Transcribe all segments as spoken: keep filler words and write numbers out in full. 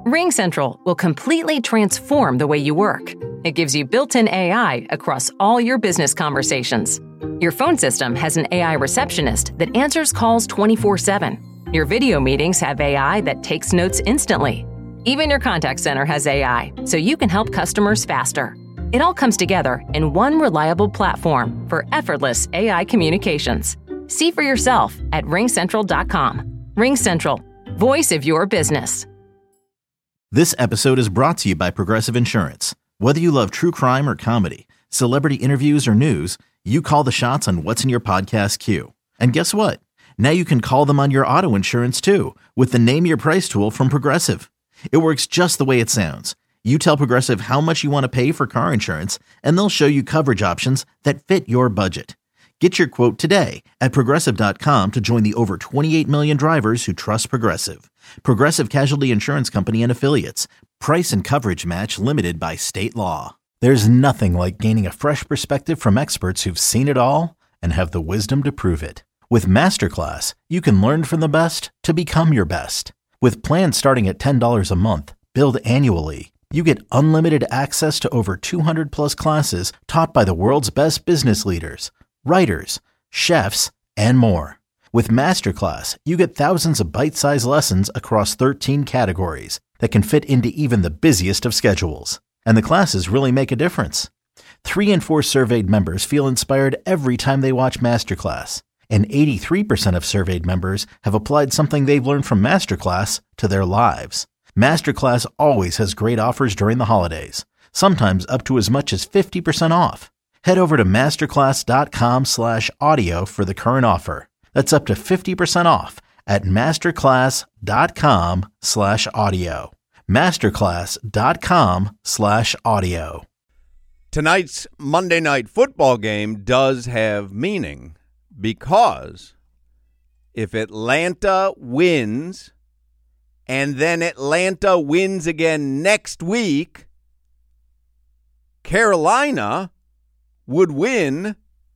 RingCentral will completely transform the way you work. It gives you built-in A I across all your business conversations. Your phone system has an A I receptionist that answers calls twenty-four seven. Your video meetings have A I that takes notes instantly. Even your contact center has A I, so you can help customers faster. It all comes together in one reliable platform for effortless A I communications. See for yourself at ring central dot com. RingCentral, voice of your business. This episode is brought to you by Progressive Insurance. Whether you love true crime or comedy, celebrity interviews or news, you call the shots on what's in your podcast queue. And guess what? Now you can call them on your auto insurance too with the Name Your Price tool from Progressive. It works just the way it sounds. You tell Progressive how much you want to pay for car insurance, and they'll show you coverage options that fit your budget. Get your quote today at progressive dot com to join the over twenty-eight million drivers who trust Progressive. Progressive Casualty Insurance Company and Affiliates. Price and coverage match limited by state law. There's nothing like gaining a fresh perspective from experts who've seen it all and have the wisdom to prove it. With Masterclass, you can learn from the best to become your best. With plans starting at ten dollars a month, billed annually, you get unlimited access to over two hundred plus classes taught by the world's best business leaders, writers, chefs, and more. With Masterclass, you get thousands of bite-sized lessons across thirteen categories that can fit into even the busiest of schedules. And the classes really make a difference. Three in four surveyed members feel inspired every time they watch Masterclass. And eighty-three percent of surveyed members have applied something they've learned from Masterclass to their lives. Masterclass always has great offers during the holidays, sometimes up to as much as fifty percent off. Head over to masterclass dot com slash audio for the current offer. That's up to fifty percent off at masterclass dot com slash audio. masterclass dot com slash audio. Tonight's Monday Night Football game does have meaning because if Atlanta wins and then Atlanta wins again next week, Carolina would win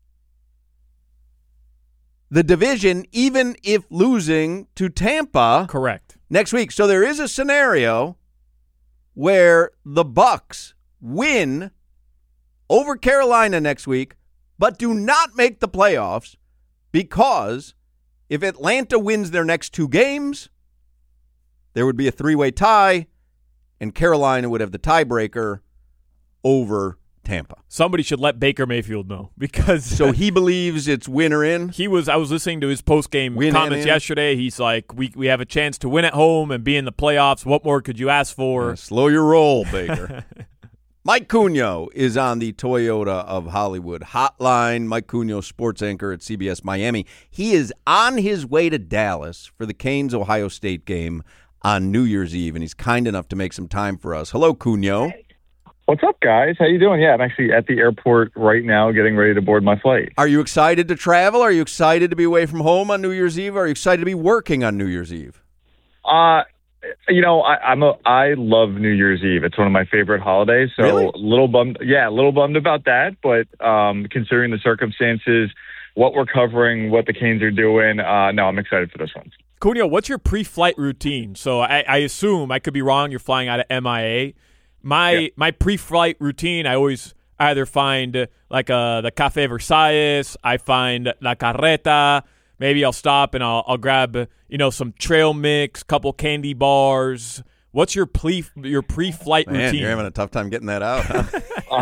the division even if losing to Tampa. Correct. Next week. So there is a scenario where the Bucs win over Carolina next week, but do not make the playoffs because if Atlanta wins their next two games, there would be a three-way tie, and Carolina would have the tiebreaker over Tampa. Somebody should let Baker Mayfield know because so he believes it's win or in. He was. I was listening to his post-game win comments yesterday. He's like, "We we have a chance to win at home and be in the playoffs. What more could you ask for?" Yeah, slow your roll, Baker. Mike Cugno is on the Toyota of Hollywood hotline. Mike Cugno, sports anchor at C B S Miami. He is on his way to Dallas for the Canes-Ohio State game on New Year's Eve, and he's kind enough to make some time for us. Hello, Cugno. What's up, guys? How you doing? Yeah, I'm actually at the airport right now getting ready to board my flight. Are you excited to travel? Are you excited to be away from home on New Year's Eve? Are you excited to be working on New Year's Eve? Uh, you know, I, I'm a, I love New Year's Eve. It's one of my favorite holidays. So really? a little bummed. Yeah, a little bummed about that. But um, considering the circumstances, what we're covering, what the Canes are doing, uh, no, I'm excited for this one. Cugno, what's your pre-flight routine? So I, I assume, I could be wrong, you're flying out of M I A. My yeah. my pre-flight routine, I always either find uh, like uh, the Café Versailles, I find La Carreta. Maybe I'll stop and I'll I'll grab uh, you know some trail mix, couple candy bars. What's your pre your pre-flight Man, routine? You're having a tough time getting that out. Huh?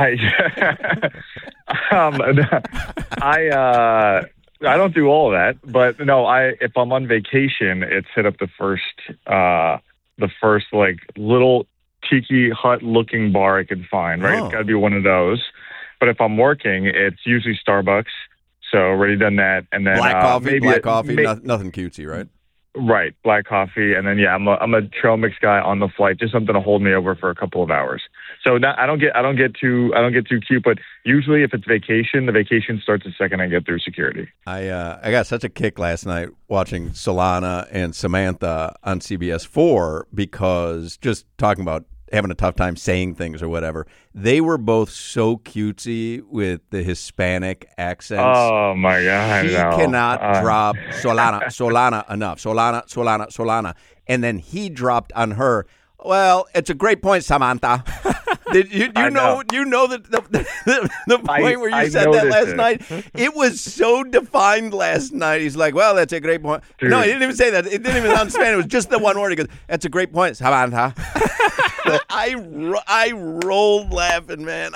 I um, I uh, I don't do all of that, but no, I if I'm on vacation, it's hit up the first uh, the first like little tiki hut looking bar I can find, right? Oh. It's got to be one of those. But if I'm working, it's usually Starbucks. So already done that. And then black uh, coffee, maybe black a, coffee, may, no, nothing cutesy, right? Right, black coffee. And then, yeah, I'm a, I'm a trail mix guy on the flight, just something to hold me over for a couple of hours. So not, I don't get I don't get too I don't get too cute, but usually if it's vacation, the vacation starts the second I get through security. I uh, I got such a kick last night watching Solana and Samantha on C B S four because just talking about having a tough time saying things or whatever. They were both so cutesy with the Hispanic accents. Oh, my God. He no. cannot uh, drop Solana, Solana enough. Solana, Solana, Solana. And then he dropped on her, Well, it's a great point, Samantha. Did you, you know, know you know that the, the, the point I, where you I said that last it. night? It was so defined last night. He's like, well, that's a great point. Dude. No, he didn't even say that. It didn't even sound Spanish. It was just the one word. He goes, that's a great point, Samantha. I, I rolled laughing, man.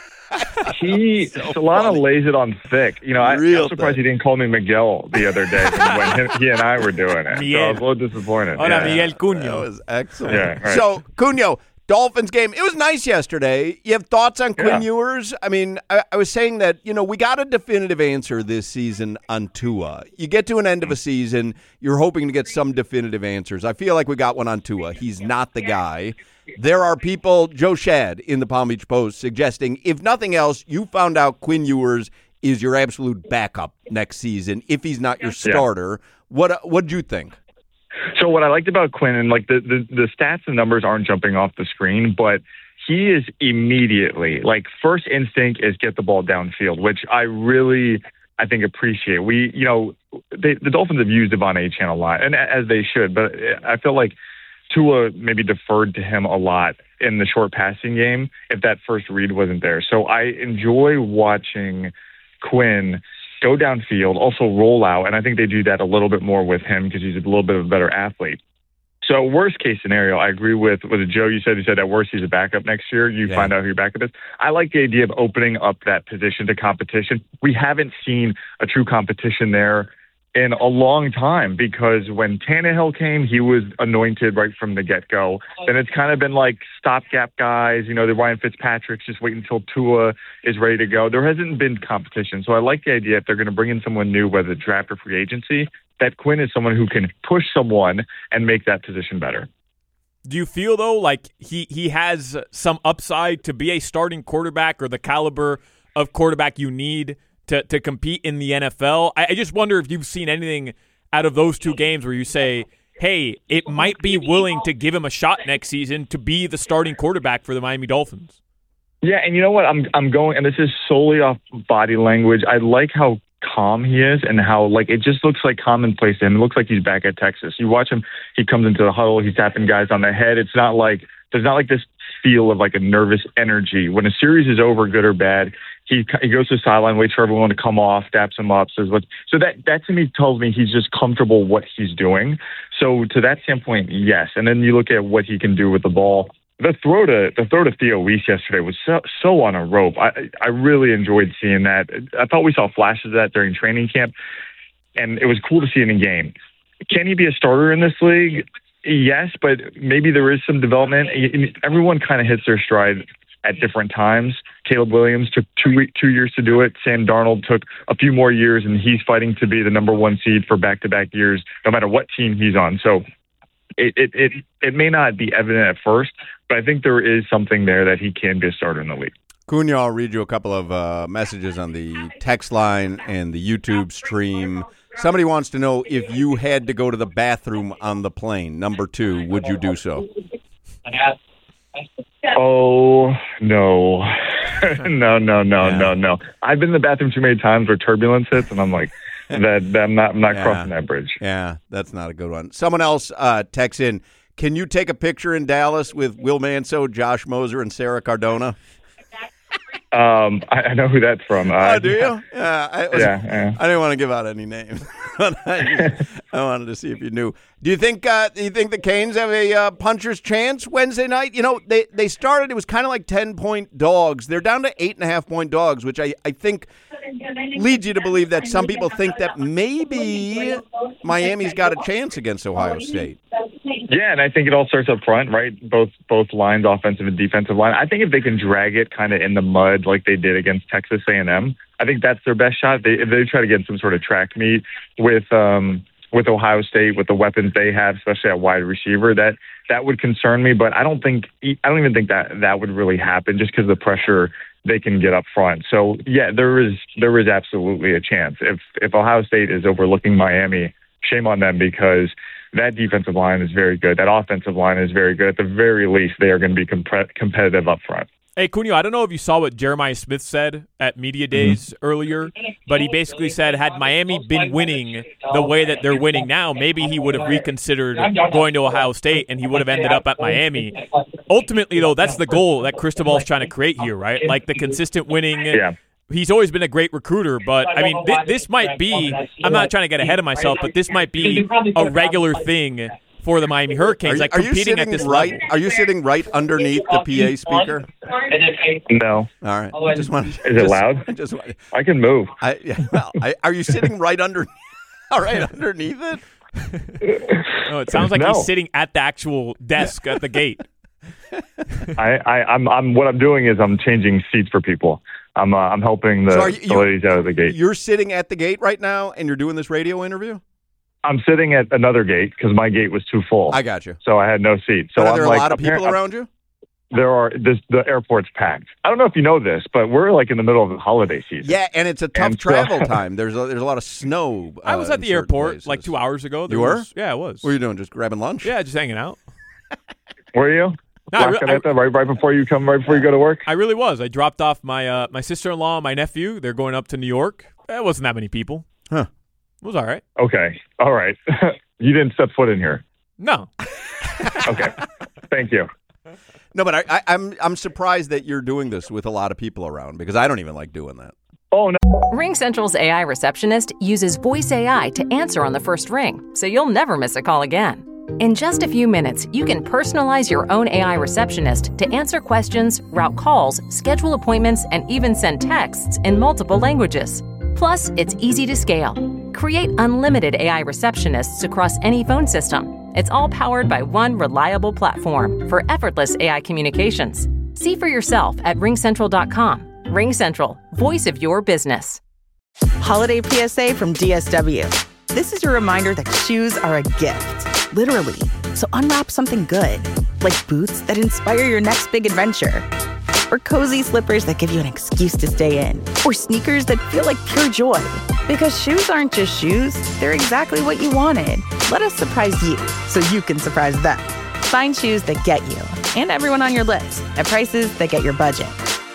He so Solana funny. lays it on thick. You know, I, I'm surprised thing. he didn't call me Miguel the other day when him, he and I were doing it. Miguel. So I was a little disappointed. Hola, yeah. Miguel Cunha. That was excellent. Yeah, right. So, Cunha, Dolphins game. It was nice yesterday. You have thoughts on Quinn Yeah. Ewers? I mean, I, I was saying that, you know, we got a definitive answer this season on Tua. You get to an end of a season, you're hoping to get some definitive answers. I feel like we got one on Tua. He's not the guy. There are people, Joe Shad in the Palm Beach Post, suggesting, if nothing else, you found out Quinn Ewers is your absolute backup next season if he's not your starter. Yeah. What what'd you think? So what I liked about Quinn, and like the, the, the stats and numbers aren't jumping off the screen, but he is immediately, like first instinct is get the ball downfield, which I really, I think, appreciate. We, you know, they, the Dolphins have used Devon Achane a lot, and as they should, but I feel like Tua maybe deferred to him a lot in the short passing game if that first read wasn't there. So I enjoy watching Quinn go downfield, also roll out, and I think they do that a little bit more with him because he's a little bit of a better athlete. So worst case scenario, I agree with, was it Joe, you said, you said at worst he's a backup next year. You yeah. find out who your backup is. I like the idea of opening up that position to competition. We haven't seen a true competition there in a long time because when Tannehill came, he was anointed right from the get-go. Then it's kind of been like stopgap guys, you know, the Ryan Fitzpatrick's just wait until Tua is ready to go. There hasn't been competition. So I like the idea if they're going to bring in someone new, whether draft or free agency, that Quinn is someone who can push someone and make that position better. Do you feel, though, like he, he has some upside to be a starting quarterback or the caliber of quarterback you need to, to compete in the N F L? I, I just wonder if you've seen anything out of those two games where you say, hey, it might be willing to give him a shot next season to be the starting quarterback for the Miami Dolphins. Yeah, and you know what? I'm I'm going, and this is solely off body language. I like how calm he is and how, like, it just looks like commonplace to him. It looks like he's back at Texas. You watch him, he comes into the huddle, he's tapping guys on the head. It's not like, there's not like this feel of like a nervous energy. When a series is over, good or bad, he he goes to the sideline, waits for everyone to come off, daps him up, says what. So that, that to me tells me he's just comfortable what he's doing. So to that standpoint, yes. And then you look at what he can do with the ball. The throw to the throw to Theo Weiss yesterday was so, so on a rope. I I really enjoyed seeing that. I thought we saw flashes of that during training camp, and it was cool to see it in game. Can he be a starter in this league? Yes, but maybe there is some development. Everyone kind of hits their stride at different times. Caleb Williams took two two years to do it. Sam Darnold took a few more years, and he's fighting to be the number one seed for back-to-back years, no matter what team he's on. So it it it, it may not be evident at first, but I think there is something there that he can be a starter in the league. Cunha, I'll read you a couple of uh, messages on the text line and the YouTube stream. Somebody wants to know if you had to go to the bathroom on the plane. Number two, would you do so? Oh, no. no, no, no, yeah. no, no. I've been in the bathroom too many times where turbulence hits, and I'm like, that, that I'm not, I'm not yeah. crossing that bridge. Yeah, that's not a good one. Someone else uh, texts in, can you take a picture in Dallas with Will Manso, Josh Moser, and Sarah Cardona? Um, I, I know who that's from. Uh, oh, do you? Yeah, I, was, yeah, yeah. I didn't want to give out any names. But I, just, I wanted to see if you knew. Do you think? Uh, do you think the Canes have a uh, puncher's chance Wednesday night? You know, they they started. It was kind of like ten point dogs. They're down to eight and a half point dogs, which I I think leads you to believe that some people think that maybe Miami's got a chance against Ohio State. Yeah, and I think it all starts up front, right? Both both lines, offensive and defensive line. I think if they can drag it kind of in the mud like they did against Texas A and M, I think that's their best shot. They, if they try to get some sort of track meet with um, with Ohio State, with the weapons they have, especially at wide receiver, that that would concern me. But I don't think I don't even think that that would really happen just because of the pressure they can get up front. So yeah, there is there is absolutely a chance. If if Ohio State is overlooking Miami, shame on them because that defensive line is very good. That offensive line is very good. At the very least, they are going to be comp- competitive up front. Hey, Cunio, I don't know if you saw what Jeremiah Smith said at Media Days mm-hmm. earlier, but he basically said had Miami been winning the way that they're winning now, maybe he would have reconsidered going to Ohio State and he would have ended up at Miami. Ultimately, though, that's the goal that Cristobal's trying to create here, right? Like the consistent winning. Yeah. He's always been a great recruiter, but, I mean, th- this might be – I'm not trying to get ahead of myself, but this might be a regular thing – for the Miami Hurricanes, are you, like are competing you at this right, level. Are you sitting right underneath the P A speaker? No. All right. I just wanted, Is just, it loud? I, just, I can move. I, yeah, well, I, are you sitting right under, all right, underneath it? No, it sounds like no. he's sitting at the actual desk at the gate. I, I, I'm, I'm. What I'm doing is I'm changing seats for people. I'm, uh, I'm helping the, so you, the ladies out of the gate. You're sitting at the gate right now, and you're doing this radio interview. I'm sitting at another gate because my gate was too full. I got you. So I had no seat. So are I'm there like, a lot of people around you? There are. This, the airport's packed. I don't know if you know this, but we're like in the middle of the holiday season. Yeah, and it's a tough and travel so, time. There's a, there's a lot of snow. Uh, I was at the airport places. like two hours ago. There you were? Was, yeah, I was. What were you doing? Just grabbing lunch? Yeah, just hanging out. Were you? No, I, re- I, right, right before you come, right before you go to work. I really was. I dropped off my uh, my sister-in-law and my nephew. They're going up to New York. It wasn't that many people. Huh? It was all right. Okay, all right. You didn't step foot in here. No. Okay. Thank you. No, but I, I, I'm I'm surprised that you're doing this with a lot of people around because I don't even like doing that. Oh no. RingCentral's A I receptionist uses voice A I to answer on the first ring, so you'll never miss a call again. In just a few minutes, you can personalize your own A I receptionist to answer questions, route calls, schedule appointments, and even send texts in multiple languages. Plus, it's easy to scale. Create unlimited A I receptionists across any phone system. It's all powered by one reliable platform for effortless A I communications. See for yourself at ring central dot com. RingCentral, voice of your business. Holiday P S A from D S W. This is your reminder that shoes are a gift, literally. So unwrap something good, like boots that inspire your next big adventure, or cozy slippers that give you an excuse to stay in, or sneakers that feel like pure joy. Because shoes aren't just shoes, they're exactly what you wanted. Let us surprise you so you can surprise them. Find shoes that get you and everyone on your list at prices that get your budget.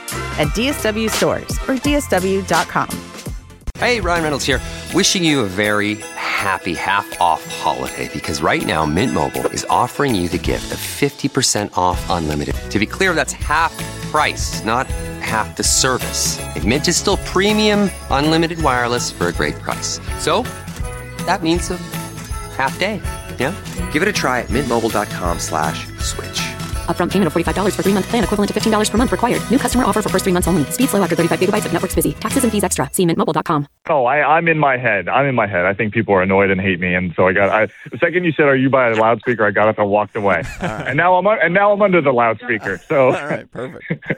At D S W stores or D S W dot com. Hey, Ryan Reynolds here. Wishing you a very happy half-off holiday because right now Mint Mobile is offering you the gift of fifty percent off unlimited. To be clear, that's half price, not half the service. And Mint is still premium unlimited wireless for a great price. So that means a half day. Yeah? Give it a try at mintmobile.com slash switch. Upfront payment of forty-five dollars for three-month plan equivalent to fifteen dollars per month required. New customer offer for first three months only. Speed slow after thirty-five gigabytes if network's busy. Taxes and fees extra. See mint mobile dot com. Oh, I, I'm in my head. I'm in my head. I think people are annoyed and hate me, and so I got. I, the second you said, "Are you by a loudspeaker?" I got up and walked away. Right. And now I'm and now I'm under the loudspeaker. So all right, perfect.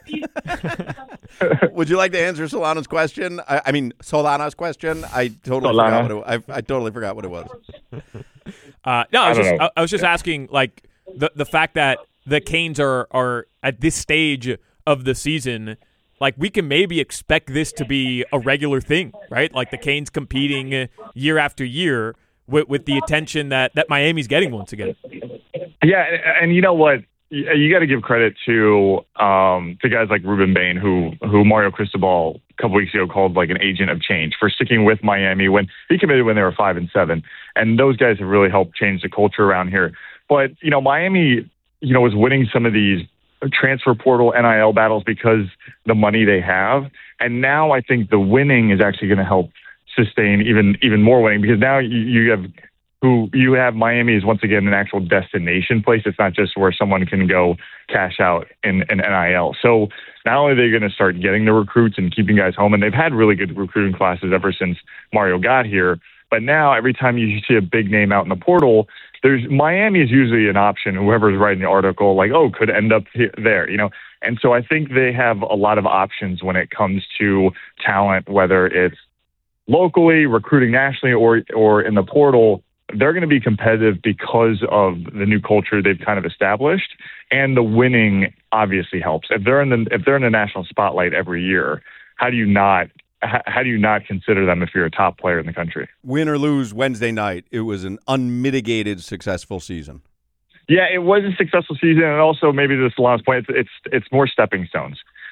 Would you like to answer Solana's question? I, I mean, Solana's question. I totally Solana. forgot what it, I, I totally forgot what it was. Uh, no, I was I just know. I, I was just asking, like the the fact that the Canes are are at this stage of the season, like we can maybe expect this to be a regular thing, right? Like the Canes competing year after year with, with the attention that, that Miami's getting once again. yeah, and, and you know what? You, you got to give credit to um, to guys like Ruben Bain, who who Mario Cristobal a couple weeks ago called like an agent of change for sticking with Miami when he committed when they were five and seven, and those guys have really helped change the culture around here. But you know, Miami, you know, was winning some of these transfer portal N I L battles because the money they have. And now I think the winning is actually going to help sustain even, even more winning because now you, you have who you have Miami is once again an actual destination place. It's not just where someone can go cash out in an N I L. So not only are they going to start getting the recruits and keeping guys home, and they've had really good recruiting classes ever since Mario got here. But now every time you see a big name out in the portal, there's Miami is usually an option. Whoever's writing the article, like, oh, could end up here, there, you know. And so I think they have a lot of options when it comes to talent, whether it's locally, recruiting nationally, or or in the portal. They're going to be competitive because of the new culture they've kind of established, and the winning obviously helps. If they're in the if they're in the national spotlight every year, how do you not? How do you not consider them if you're a top player in the country? Win or lose Wednesday night, it was an unmitigated successful season. Yeah, it was a successful season, and also maybe to Solana's point, it's, it's it's more stepping stones.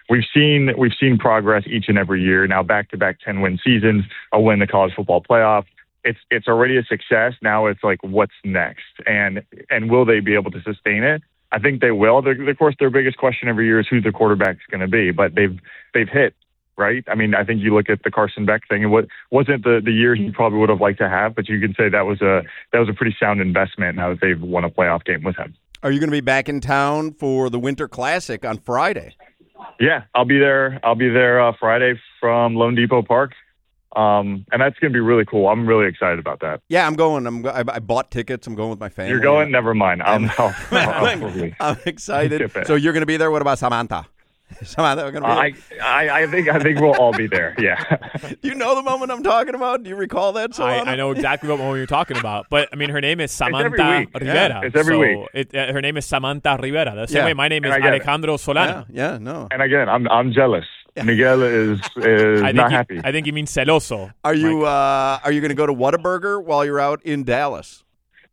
we've seen we've seen progress each and every year. Now back-to-back ten-win seasons, a win the college football playoff. It's it's already a success. Now it's like, what's next? And and will they be able to sustain it? I think they will. They're, of course, their biggest question every year is who the quarterback's going to be. But they've they've hit, right? I mean, I think you look at the Carson Beck thing, and what wasn't the, the year he probably would have liked to have, but you can say that was a that was a pretty sound investment now that they've won a playoff game with him. Are you going to be back in town for the Winter Classic on Friday? Yeah, I'll be there. I'll be there uh, Friday from Lone Depot Park. Um, and that's going to be really cool. I'm really excited about that. Yeah, I'm going. I'm. I, I bought tickets. I'm going with my family. You're going? Never mind. I'm, I'll, I'll, I'm, I'm excited. So you're going to be there. What about Samantha? Samantha, we're going to be there. I, I, I think I think we'll all be there. Yeah. Do you know the moment I'm talking about? Do you recall that? I, I know exactly what moment you're talking about. But I mean, her name is Samantha it's Rivera. Yeah, it's every so week. It, uh, her name is Samantha Rivera. The same yeah. way my name is Alejandro Solana. Yeah, yeah, no. And again, I'm I'm jealous. Miguel is is I not he, happy. I think you mean celoso. Are you uh, Are you going to go to Whataburger while you're out in Dallas?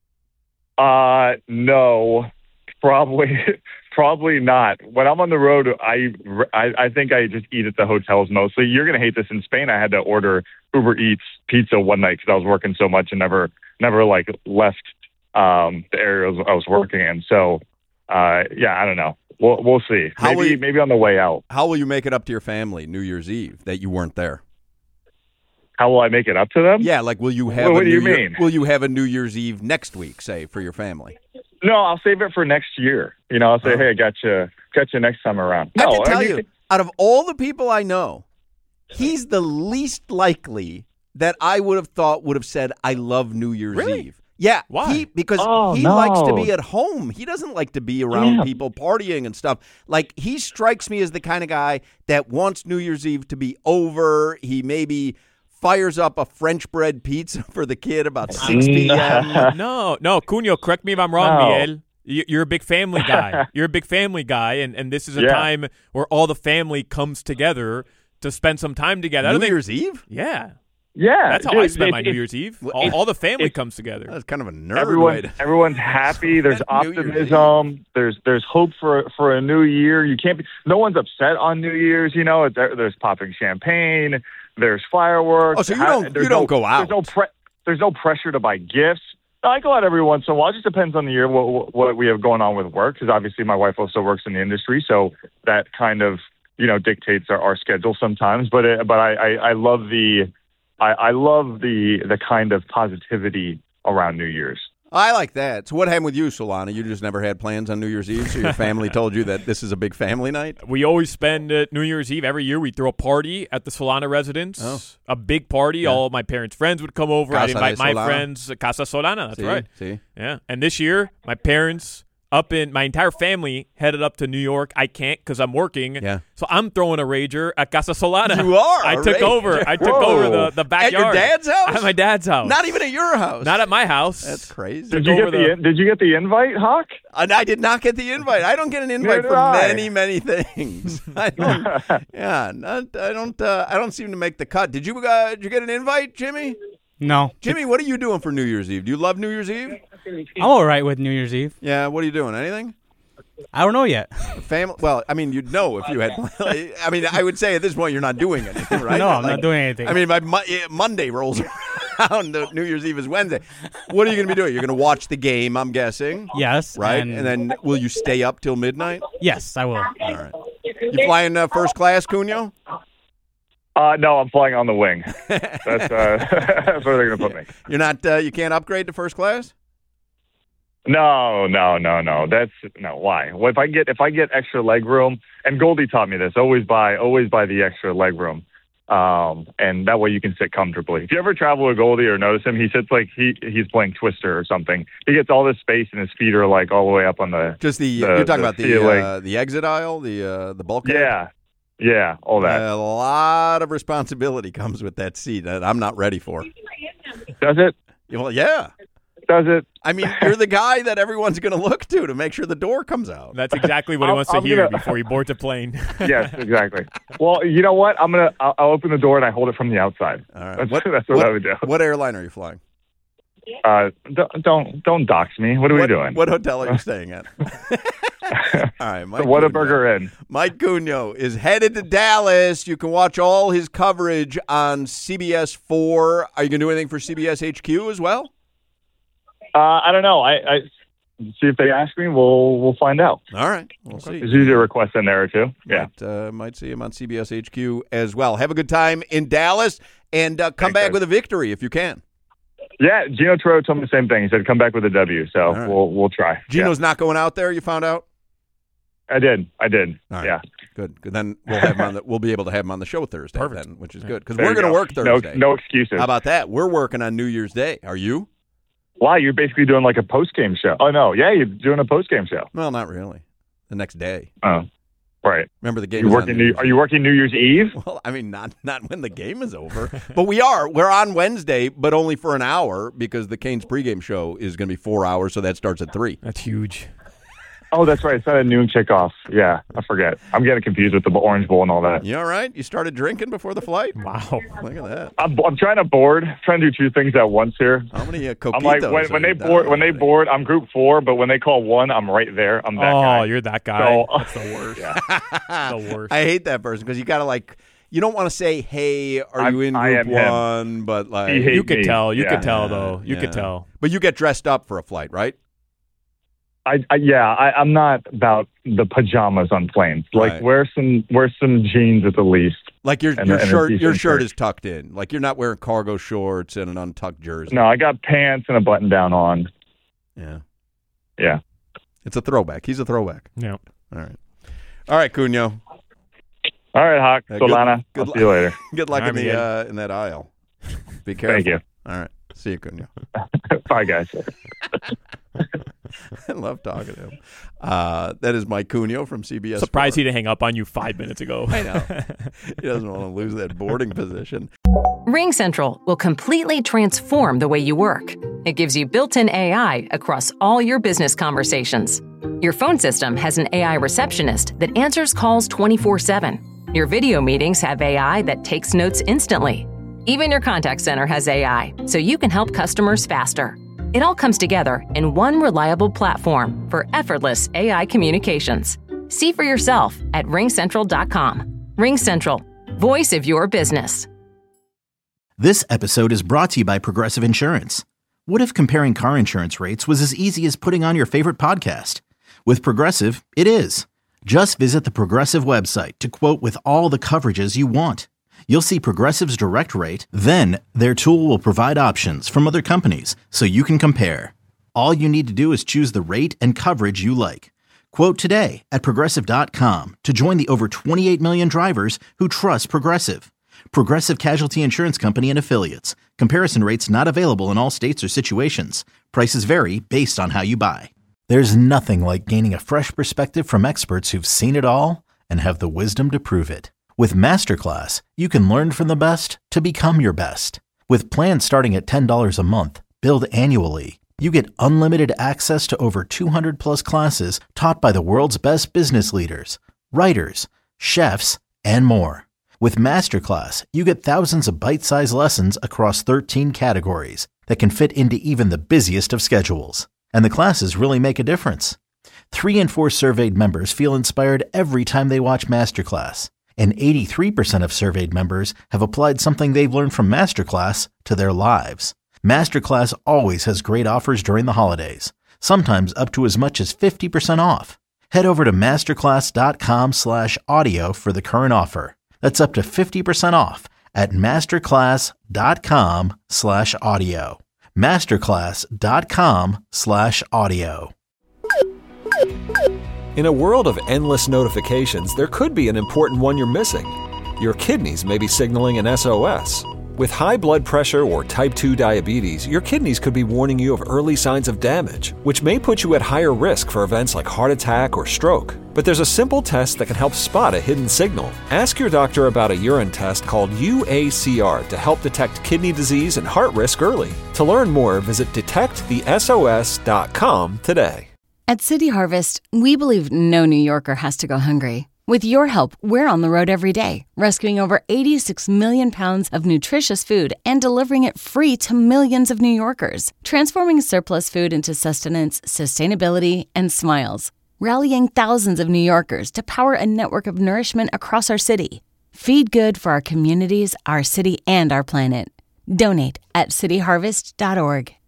Uh, no, probably probably not. When I'm on the road, I, I I think I just eat at the hotels mostly. You're gonna hate this. In Spain, I had to order Uber Eats pizza one night because I was working so much and never never like left um, the area I was working in. So uh, yeah, I don't know. We'll we'll see. How maybe you, maybe on the way out. How will you make it up to your family New Year's Eve that you weren't there? How will I make it up to them? Yeah, like will you have? What, a what do New you Year, mean? Will you have a New Year's Eve next week, say, for your family? No, I'll save it for next year. You know, I'll say, oh. hey, I got you, got you next time around. I no, have to tell I mean, you, out of all the people I know, he's the least likely that I would have thought would have said, I love New Year's really? Eve. Yeah, why? He, because oh, he no. likes to be at home. He doesn't like to be around yeah. people partying and stuff. Like, he strikes me as the kind of guy that wants New Year's Eve to be over. He maybe fires up a French bread pizza for the kid about six p.m. No, no, Cunio, correct me if I'm wrong, no. Miguel. You're a big family guy. You're a big family guy, and, and this is a yeah. time where all the family comes together to spend some time together. I New don't think, Year's Eve? Yeah. Yeah. That's how dude, I spend it, my it, New Year's Eve. All, all the family comes together. That's kind of a nerd Everyone, way to... everyone's happy. There's New Year's optimism. There's there's hope for for a new year. You can't be. No one's upset on New Year's. You know, there, there's popping champagne. There's fireworks. Oh, so you don't there's you don't no, go out? There's no pre- There's no pressure to buy gifts. I go out every once in a while. It just depends on the year what what we have going on with work. Because obviously my wife also works in the industry, so that kind of you know dictates our, our schedule sometimes. But it, but I, I I love the. I, I love the the kind of positivity around New Year's. I like that. So what happened with you, Solana? You just never had plans on New Year's Eve, so your family told you that this is a big family night? We always spend uh, New Year's Eve every year. We throw a party at the Solana residence, oh. a big party. Yeah. All my parents' friends would come over. Casa I'd invite my Solana. friends, uh, Casa Solana. That's See? right. See? Yeah. And this year, my parents... Up in my entire family headed up to New York. I can't because I'm working. Yeah. So I'm throwing a rager at Casa Solana. You are. I a took rager. over. I took Whoa. over the, the backyard. At your dad's house? At my dad's house. Not even at your house. Not at my house. That's crazy. Did Took you over get the, the- Did you get the invite, Hawk? And I did not get the invite. I don't get an invite Neither for did I. many, many things. I don't. yeah, not, I don't. Uh, I don't seem to make the cut. Did you? Uh, did you get an invite, Jimmy? No. Jimmy, what are you doing for New Year's Eve? Do you love New Year's Eve? I'm all right with New Year's Eve. Yeah. What are you doing? Anything? I don't know yet. Family. Well, I mean, you'd know if you had. I mean, I would say at this point you're not doing anything, right? No, I'm Like, not doing anything. I mean, by Mo- yeah, Monday rolls around. New Year's Eve is Wednesday. What are you going to be doing? You're going to watch the game, I'm guessing. Yes. Right, And, and then will you stay up till midnight? yes, I will. All right. You flying uh, first class, Cunio? Uh, no, I'm flying on the wing. That's, uh, that's where they're going to put me. You're not. Uh, you can't upgrade to first class. No, no, no, no. That's no. Why? Well, if I get if I get extra leg room, and Goldie taught me this: always buy always buy the extra leg room, um, and that way you can sit comfortably. If you ever travel with Goldie or notice him, he sits like he he's playing Twister or something. He gets all this space, and his feet are like all the way up on the. Just the, the you're talking the about the ceiling. uh, the exit aisle, the uh, the bulkhead. Yeah, yeah, all that. A lot of responsibility comes with that seat that I'm not ready for. Does it? Well, yeah. Does it? I mean, you're the guy that everyone's going to look to to make sure the door comes out. That's exactly what he I'm- wants to I'm hear gonna- before he boards a plane. Yes, exactly. Well, you know what? I'm gonna. I'll, I'll open the door and I hold it from the outside. All right. That's What, that's what, I would do. What airline are you flying? Uh, don't don't don't dox me. What are what, we doing? What hotel are you staying at? All right, Mike the Whataburger Inn. Mike Cugno is headed to Dallas. You can watch all his coverage on C B S four. Are you going to do anything for C B S H Q as well? Uh, I don't know. I, I see if they ask me. We'll we'll find out. All right, we'll see. There's usually a request in there or two. Yeah, might, uh, might see him on C B S H Q as well. Have a good time in Dallas, and uh, come Thanks, back guys. with a victory if you can. Yeah, Gino Torero told me the same thing. He said, "Come back with a W." So right. we'll we'll try. Gino's yeah. not going out there. You found out? I did. I did. All right. Yeah. Good. Good. Then we'll have him on the, we'll be able to have him on the show Thursday. Perfect. Then, which is good because There we're you going to go. work Thursday. No, no excuses. How about that? We're working on New Year's Day. Are you? Wow, you're basically doing like a post game show. Oh no, yeah, you're doing a post game show. Well, not really. The next day. Oh, right. Remember the game? You is working? on New, New are you working New Year's Eve? Well, I mean, not not when the game is over, but we are. We're on Wednesday, but only for an hour because the Canes pregame show is going to be four hours, so that starts at three. That's huge. Oh, that's right. It's not a noon kickoff. Yeah, I forget. I'm getting confused with the Orange Bowl and all that. You all right? You started drinking before the flight? Wow. Look at that. I'm, I'm trying to board, trying to do two things at once here. How many uh, I'm like coquitos when, when are they you board, down when they today? board, I'm group four, but when they call one, I'm right there. I'm that oh, guy. you're that guy. So- That's the worst. Yeah. The worst. I hate that person because you got to like. You don't want to say, "Hey, are I'm- you in I group am him. one?" But like, He hates you could me. tell. You Yeah. could tell, though. You Yeah. could tell. But you get dressed up for a flight, right? I, I yeah, I, I'm not about the pajamas on planes. Like Right. wear some wear some jeans at the least. Like your And your a- and a shirt, your decent shirt shirt. is tucked in. Like you're not wearing cargo shorts and an untucked jersey. No, I got pants and a button down on. Yeah, Yeah. it's a throwback. He's a throwback. Yeah. All right, all right, Cugno. All right, Hawk. Uh, good- Solana. good I'll see you later. Good luck All in right, the Miguel. uh, in that aisle. Be careful. Thank you. All right, see you, Cugno. Bye, guys. I love talking to him. Uh, that is Mike Cugno from C B S. Surprised four. he didn't hang up on you five minutes ago. I know. He doesn't want to lose that boarding position. Ring Central will completely transform the way you work. It gives you built-in A I across all your business conversations. Your phone system has an A I receptionist that answers calls twenty-four seven. Your video meetings have A I that takes notes instantly. Even your contact center has A I, so you can help customers faster. It all comes together in one reliable platform for effortless A I communications. See for yourself at ring central dot com. Ring Central, voice of your business. This episode is brought to you by Progressive Insurance. What if comparing car insurance rates was as easy as putting on your favorite podcast? With Progressive, it is. Just visit the Progressive website to quote with all the coverages you want. You'll see Progressive's direct rate, then their tool will provide options from other companies so you can compare. All you need to do is choose the rate and coverage you like. Quote today at progressive dot com to join the over twenty-eight million drivers who trust Progressive. Progressive Casualty Insurance Company and Affiliates. Comparison rates not available in all states or situations. Prices vary based on how you buy. There's nothing like gaining a fresh perspective from experts who've seen it all and have the wisdom to prove it. With Masterclass, you can learn from the best to become your best. With plans starting at ten dollars a month, billed annually, you get unlimited access to over two hundred plus classes taught by the world's best business leaders, writers, chefs, and more. With Masterclass, you get thousands of bite-sized lessons across thirteen categories that can fit into even the busiest of schedules. And the classes really make a difference. Three in four surveyed members feel inspired every time they watch Masterclass. And eighty-three percent of surveyed members have applied something they've learned from Masterclass to their lives. Masterclass always has great offers during the holidays, sometimes up to as much as fifty percent off. Head over to masterclass.com slash audio for the current offer. That's up to fifty percent off at masterclass.com slash audio. Masterclass.com slash audio. In a world of endless notifications, there could be an important one you're missing. Your kidneys may be signaling an S O S. With high blood pressure or type two diabetes, your kidneys could be warning you of early signs of damage, which may put you at higher risk for events like heart attack or stroke. But there's a simple test that can help spot a hidden signal. Ask your doctor about a urine test called U A C R to help detect kidney disease and heart risk early. To learn more, visit detect the S O S dot com today. At City Harvest, we believe no New Yorker has to go hungry. With your help, we're on the road every day, rescuing over eighty-six million pounds of nutritious food and delivering it free to millions of New Yorkers, transforming surplus food into sustenance, sustainability, and smiles. rallying thousands of New Yorkers to power a network of nourishment across our city. Feed good for our communities, our city, and our planet. Donate at city harvest dot org.